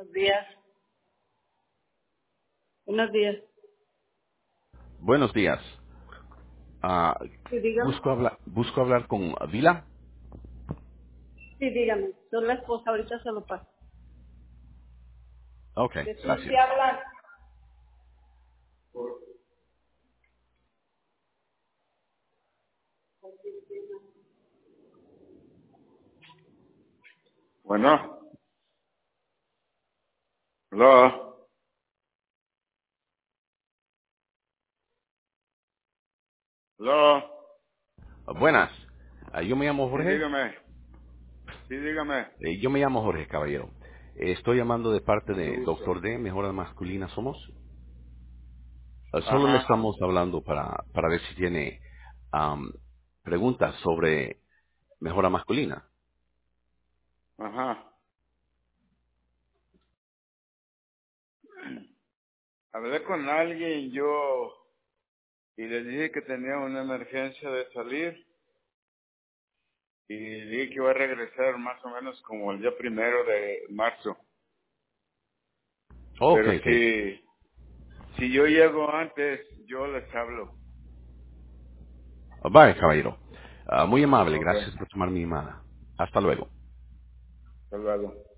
días. Buenos días. Buenos días. Ah, Sí, dígame. busco hablar con Vila. Sí, dígame. Soy la esposa, ahorita se lo paso. Ok, ¿De quién gracias. te habla? Bueno, aló, aló, Buenas. Yo me llamo sí, Jorge. dígame, sí, dígame, Yo me llamo Jorge, caballero. Estoy llamando de parte mucho de gusto. Doctor D, Mejora Masculina Somos. Solo le Ajá, estamos hablando para ver si tiene preguntas sobre Mejora Masculina. ajá. Hablé con alguien yo y le dije que tenía una emergencia de salir y dije que iba a regresar más o menos como el día 1 de marzo. Ok, Pero ok. si yo llego antes, yo les hablo. Bye, caballero. Muy amable. Ok, Gracias por tomar mi llamada. Hasta luego. hasta luego.